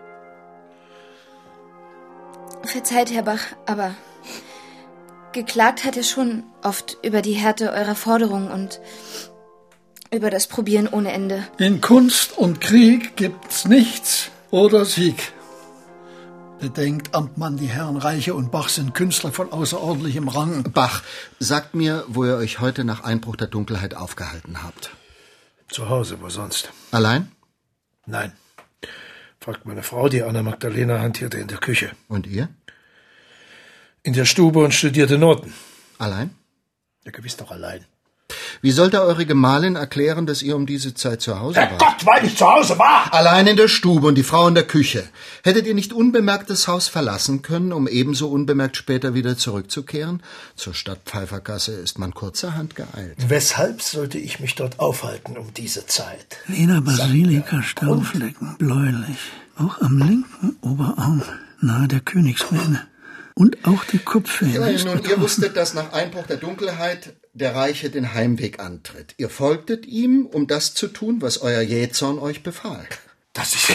Verzeiht, Herr Bach, aber geklagt hat er schon oft über die Härte eurer Forderungen und über das Probieren ohne Ende. In Kunst und Krieg gibt's nichts oder Sieg. Bedenkt, Amtmann, die Herren Reiche und Bach sind Künstler von außerordentlichem Rang. Bach, sagt mir, wo ihr euch heute nach Einbruch der Dunkelheit aufgehalten habt. Zu Hause, wo sonst? Allein? Nein. Fragt meine Frau, die Anna Magdalena hantierte in der Küche. Und ihr? In der Stube und studierte Noten. Allein? Ja, gewiss doch allein. Wie sollte eure Gemahlin erklären, dass ihr um diese Zeit zu Hause wart? Gott, weil ich zu Hause war! Allein in der Stube und die Frau in der Küche. Hättet ihr nicht unbemerkt das Haus verlassen können, um ebenso unbemerkt später wieder zurückzukehren? Zur Stadtpfeifergasse ist man kurzerhand geeilt. Weshalb sollte ich mich dort aufhalten um diese Zeit? Vena Basilica, Staubflecken, bläulich. Auch am linken Oberarm, nahe der Königsmähne. Und auch die Kopfvene ist nun, ihr wusstet, dass nach Einbruch der Dunkelheit der Reiche den Heimweg antritt. Ihr folgtet ihm, um das zu tun, was euer Jähzorn euch befahl. Das ist...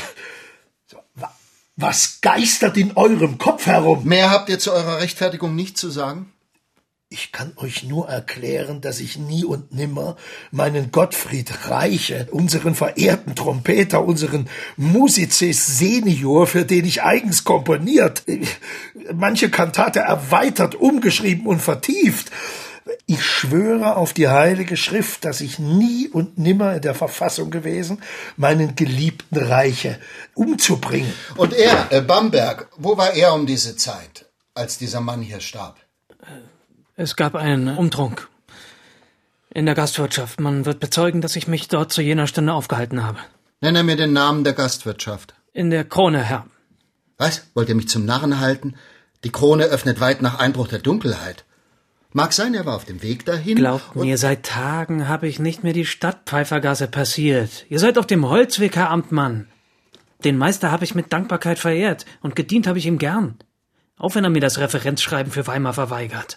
Was geistert in eurem Kopf herum? Mehr habt ihr zu eurer Rechtfertigung nicht zu sagen? Ich kann euch nur erklären, dass ich nie und nimmer meinen Gottfried Reiche, unseren verehrten Trompeter, unseren Musicis Senior, für den ich eigens komponiert, manche Kantate erweitert, umgeschrieben und vertieft. Ich schwöre auf die Heilige Schrift, dass ich nie und nimmer in der Verfassung gewesen, meinen geliebten Reiche umzubringen. Und er, Bamberg, wo war er um diese Zeit, als dieser Mann hier starb? Es gab einen Umtrunk in der Gastwirtschaft. Man wird bezeugen, dass ich mich dort zu jener Stunde aufgehalten habe. Nenne mir den Namen der Gastwirtschaft. In der Krone, Herr. Was? Wollt ihr mich zum Narren halten? Die Krone öffnet weit nach Einbruch der Dunkelheit. Mag sein, er war auf dem Weg dahin. Glaubt mir, seit Tagen habe ich nicht mehr die Stadtpfeifergasse passiert. Ihr seid auf dem Holzweg, Herr Amtmann. Den Meister habe ich mit Dankbarkeit verehrt und gedient habe ich ihm gern. Auch wenn er mir das Referenzschreiben für Weimar verweigert.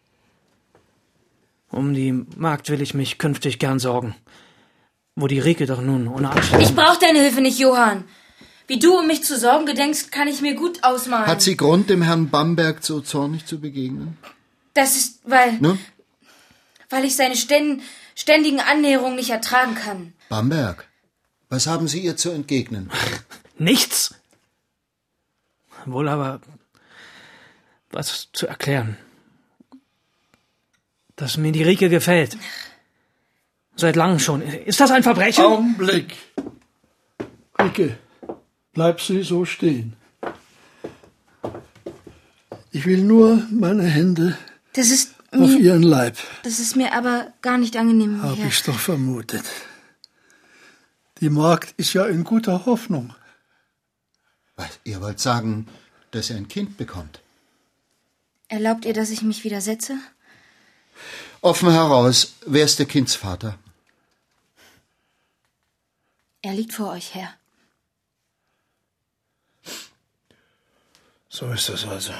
Um die Magd will ich mich künftig gern sorgen. Wo die Rike doch nun ohne Anstand... Ich brauch deine Hilfe nicht, Johann. Wie du um mich zu sorgen gedenkst, kann ich mir gut ausmalen. Hat sie Grund, dem Herrn Bamberg so zornig zu begegnen? Das ist, weil... Ne? Weil ich seine ständigen Annäherungen nicht ertragen kann. Bamberg, was haben Sie ihr zu entgegnen? Nichts. Wohl aber was zu erklären. Dass mir die Rike gefällt. Seit langem schon. Ist das ein Verbrechen? Augenblick. Rike, bleib sie so stehen. Ich will nur meine Hände Das ist Auf Ihren Leib. Das ist mir aber gar nicht angenehm, Hab Herr. ich's doch vermutet. Die Magd ist ja in guter Hoffnung. Was, ihr wollt sagen, dass er ein Kind bekommt? Erlaubt ihr, dass ich mich widersetze? Offen heraus, wer ist der Kindsvater? Er liegt vor euch, Herr. So ist es also.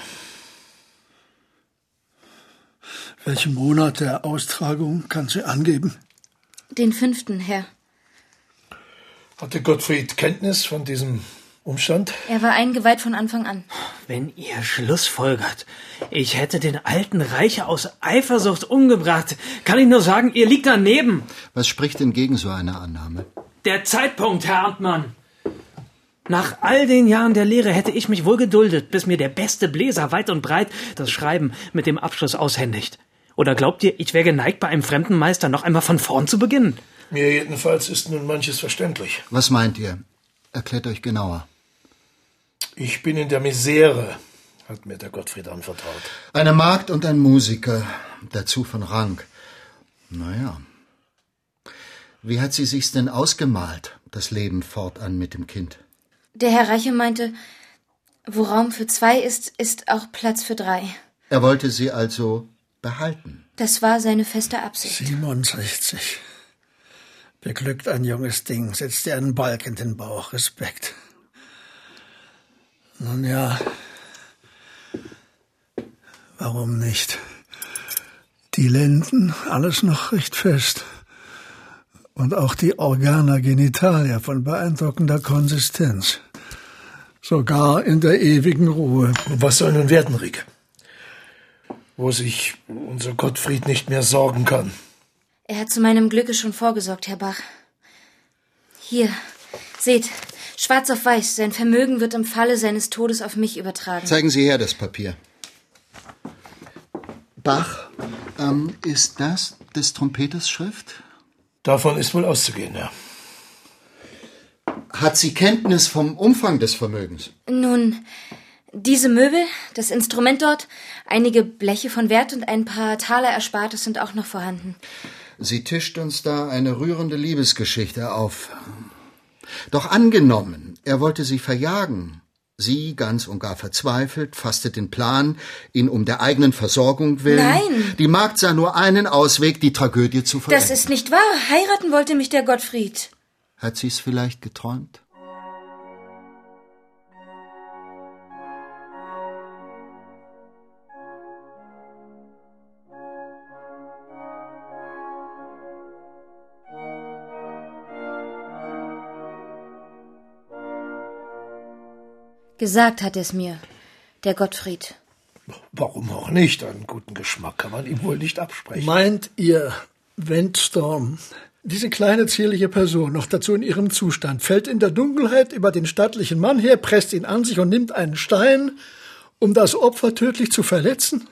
Welchen Monat der Austragung kann sie angeben? Den 5., Herr. Hatte Gottfried Kenntnis von diesem Umstand? Er war eingeweiht von Anfang an. Wenn ihr schlussfolgert, ich hätte den alten Reiche aus Eifersucht umgebracht, kann ich nur sagen, ihr liegt daneben. Was spricht denn gegen so eine Annahme? Der Zeitpunkt, Herr Amtmann. Nach all den Jahren der Lehre hätte ich mich wohl geduldet, bis mir der beste Bläser weit und breit das Schreiben mit dem Abschluss aushändigt. Oder glaubt ihr, ich wäre geneigt, bei einem fremden Meister noch einmal von vorn zu beginnen? Mir jedenfalls ist nun manches verständlich. Was meint ihr? Erklärt euch genauer. Ich bin in der Misere, hat mir der Gottfried anvertraut. Eine Magd und ein Musiker, dazu von Rang. Naja. Wie hat sie sich's denn ausgemalt, das Leben fortan mit dem Kind? Der Herr Reiche meinte, wo Raum für 2 ist, ist auch Platz für 3. Er wollte sie also behalten. Das war seine feste Absicht. 67. Beglückt ein junges Ding, setzt ihr einen Balk in den Bauch. Respekt. Nun ja, warum nicht? Die Lenden, alles noch recht fest. Und auch die Organa genitalia von beeindruckender Konsistenz. Sogar in der ewigen Ruhe. Was soll nun werden, Rike? Wo sich unser Gottfried nicht mehr sorgen kann. Er hat zu meinem Glücke schon vorgesorgt, Herr Bach. Hier, seht, schwarz auf weiß, sein Vermögen wird im Falle seines Todes auf mich übertragen. Zeigen Sie her das Papier. Bach, ist das des Trompeters Schrift? Davon ist wohl auszugehen, ja. Hat sie Kenntnis vom Umfang des Vermögens? Nun, diese Möbel, das Instrument dort, einige Bleche von Wert und ein paar Taler Erspartes sind auch noch vorhanden. Sie tischt uns da eine rührende Liebesgeschichte auf. Doch angenommen, er wollte sie verjagen. Sie, ganz und gar verzweifelt, fasste den Plan, ihn um der eigenen Versorgung willen. Nein! Die Magd sah nur einen Ausweg, die Tragödie zu vollenden. Das ist nicht wahr. Heiraten wollte mich der Gottfried. Hat sie's vielleicht geträumt? Gesagt hat es mir, der Gottfried. Warum auch nicht? Einen guten Geschmack kann man ihm wohl nicht absprechen. Meint ihr, Wendstorm, diese kleine zierliche Person, noch dazu in ihrem Zustand, fällt in der Dunkelheit über den stattlichen Mann her, presst ihn an sich und nimmt einen Stein, um das Opfer tödlich zu verletzen?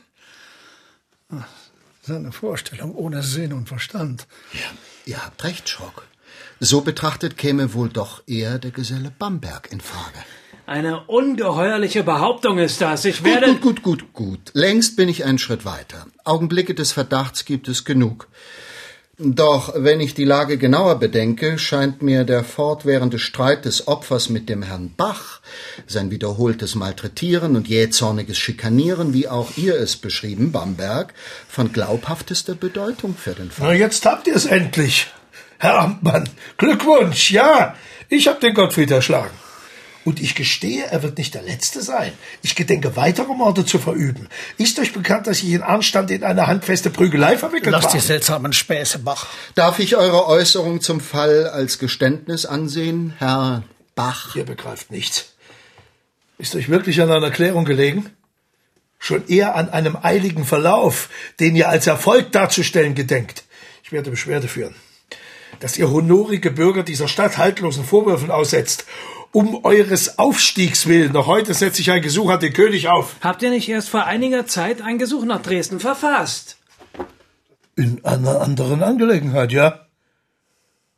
Seine Vorstellung ohne Sinn und Verstand. Ja, ihr habt recht, Schrock. So betrachtet käme wohl doch eher der Geselle Bamberg in Frage. Eine ungeheuerliche Behauptung ist das. Ich werde... Gut. Längst bin ich einen Schritt weiter. Augenblicke des Verdachts gibt es genug. Doch wenn ich die Lage genauer bedenke, scheint mir der fortwährende Streit des Opfers mit dem Herrn Bach, sein wiederholtes Malträtieren und jähzorniges Schikanieren, wie auch ihr es beschrieben, Bamberg, von glaubhaftester Bedeutung für den Fall. Na, jetzt habt ihr es endlich, Herr Amtmann. Glückwunsch, ja, ich hab den Gottfried erschlagen. Und ich gestehe, er wird nicht der Letzte sein. Ich gedenke, weitere Morde zu verüben. Ist euch bekannt, dass ich in Arnstand in eine handfeste Prügelei verwickelt war? Lasst die seltsamen Späße, Bach. Darf ich eure Äußerung zum Fall als Geständnis ansehen, Herr Bach? Ihr begreift nichts. Ist euch wirklich an einer Klärung gelegen? Schon eher an einem eiligen Verlauf, den ihr als Erfolg darzustellen gedenkt. Ich werde Beschwerde führen, dass ihr honorige Bürger dieser Stadt haltlosen Vorwürfen aussetzt. Um eures Aufstiegs willen. Noch heute setze ich ein Gesuch an den König auf. Habt ihr nicht erst vor einiger Zeit ein Gesuch nach Dresden verfasst? In einer anderen Angelegenheit, ja.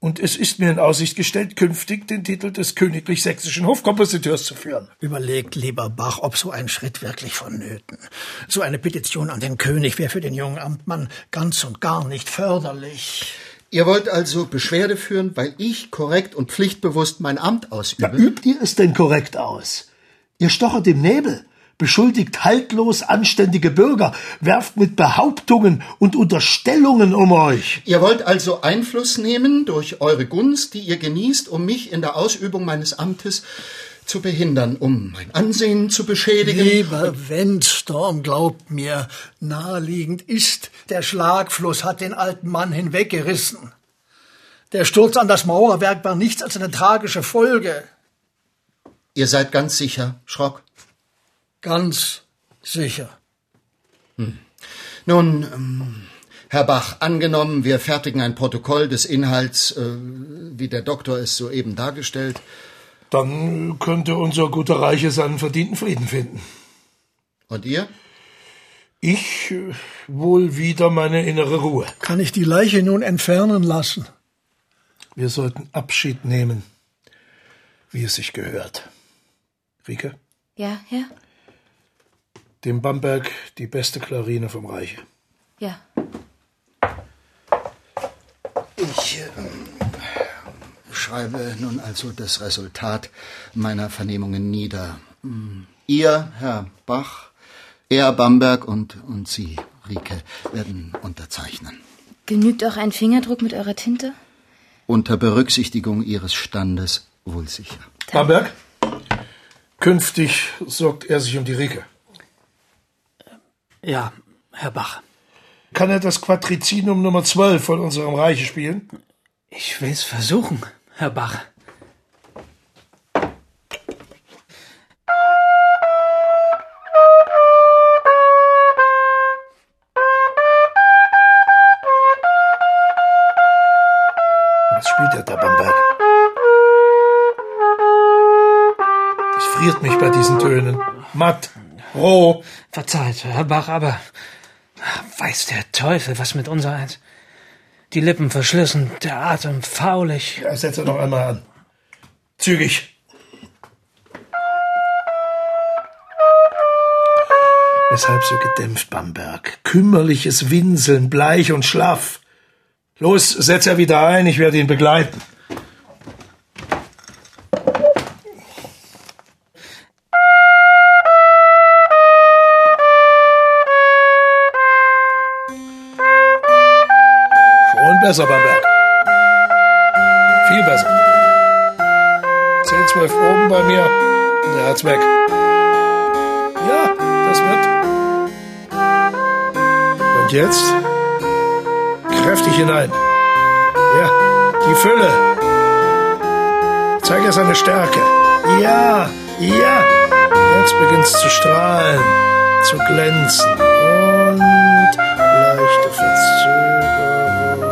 Und es ist mir in Aussicht gestellt, künftig den Titel des königlich-sächsischen Hofkompositeurs zu führen. Überlegt, lieber Bach, ob so ein Schritt wirklich vonnöten. So eine Petition an den König wäre für den jungen Amtmann ganz und gar nicht förderlich. Ihr wollt also Beschwerde führen, weil ich korrekt und pflichtbewusst mein Amt ausübe? Ja, übt ihr es denn korrekt aus? Ihr stochert im Nebel, beschuldigt haltlos anständige Bürger, werft mit Behauptungen und Unterstellungen um euch. Ihr wollt also Einfluss nehmen durch eure Gunst, die ihr genießt, um mich in der Ausübung meines Amtes zu behindern, um mein Ansehen zu beschädigen? Lieber Wendstorm, glaubt mir, naheliegend ist, der Schlagfluss hat den alten Mann hinweggerissen. Der Sturz an das Mauerwerk war nichts als eine tragische Folge. Ihr seid ganz sicher, Schrock? Ganz sicher. Nun, Herr Bach, angenommen, wir fertigen ein Protokoll des Inhalts, wie der Doktor es soeben dargestellt. Dann könnte unser guter Reiche seinen verdienten Frieden finden. Und ihr? Ich wohl wieder meine innere Ruhe. Kann ich die Leiche nun entfernen lassen? Wir sollten Abschied nehmen, wie es sich gehört. Rike? Ja, ja, Dem Bamberg die beste Clarine vom Reiche. ja. Ich schreibe nun also das Resultat meiner Vernehmungen nieder. Ihr, Herr Bach, er, Bamberg und Sie, Rike, werden unterzeichnen. Genügt auch ein Fingerdruck mit eurer Tinte? Unter Berücksichtigung Ihres Standes wohl sicher. Bamberg? Künftig sorgt er sich um die Rike. Ja, Herr Bach. Kann er das Quadrizinum Nummer 12 von unserem Reiche spielen? Ich will's versuchen, Herr Bach. Was spielt er da, Bamberg? Das friert mich bei diesen Tönen. Matt, roh. Verzeiht, Herr Bach, aber weiß der Teufel, was mit unser eins. Die Lippen verschlissen, der Atem faulig. Ja, setze noch einmal an. Zügig. Weshalb so gedämpft, Bamberg? Kümmerliches Winseln, bleich und schlaff. Los, setz er wieder ein, ich werde ihn begleiten. Schon besser, Bamberg. Viel besser. 10, 12 oben bei mir und er hat's weg. Ja, das wird. Und jetzt kräftig hinein. Ja, die Fülle. Zeig er seine Stärke. Ja, ja. Jetzt beginnt's zu strahlen, zu glänzen. Und leichte Verzögerung.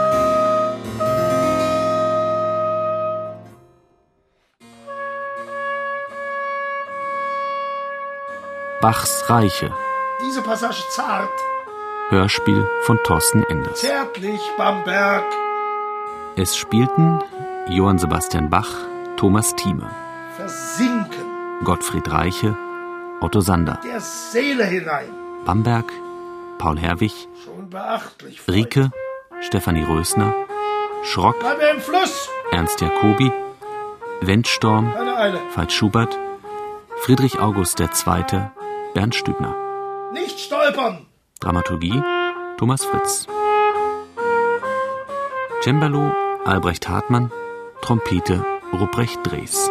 Bachs Reiche. Diese Passage zart, Hörspiel von Thorsten Enders. zärtlich, Bamberg. Es spielten Johann Sebastian Bach, Thomas Thieme, Versinken Gottfried Reiche, Otto Sander, der Seele hinein. Bamberg, Paul Herwig, Schon beachtlich. Freund. Rike, Stefanie Rösner, Schrock, Bleibe im Fluss. Ernst Jacobi, Wendstorm, Keine Eile. Veit Schubert, Friedrich August II., Bernd Stübner. Nicht stolpern. Dramaturgie Thomas Fritz. Cembalo Albrecht Hartmann, Trompete Ruprecht Drees.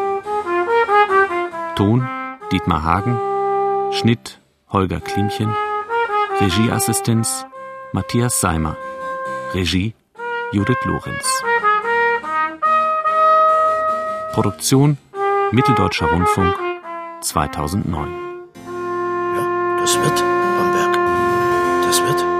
Ton Dietmar Hagen, Schnitt Holger Klimchen, Regieassistenz Matthias Seimer, Regie Judith Lorenz. Produktion Mitteldeutscher Rundfunk 2009. Ja, das wird, Bamberg. Das wird.